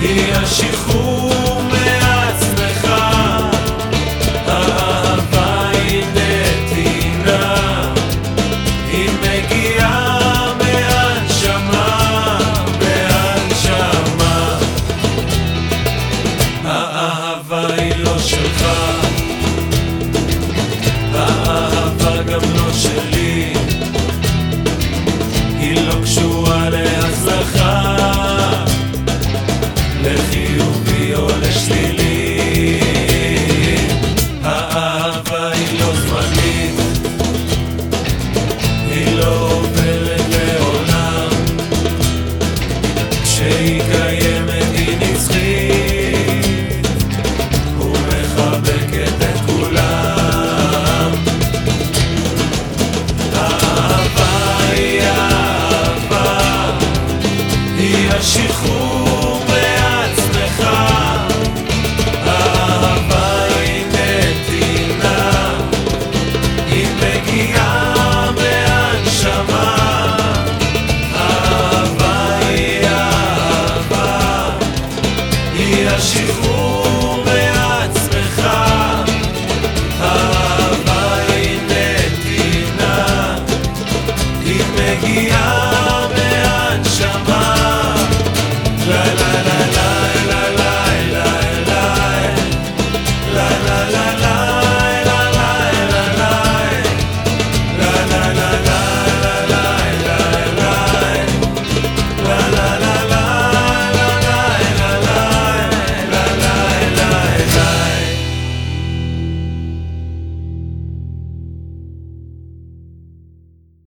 היא השחרור מעצמך. האהבה היא נתינה, היא מגיעה מהנשמה, מהנשמה. האהבה היא לא שלך, האהבה גם לא שלי, היא לא קשורה להצלחה, לחיובי או לשלילי. האהבה היא לא זמנית, היא לא עוברת לעולם, כשהיא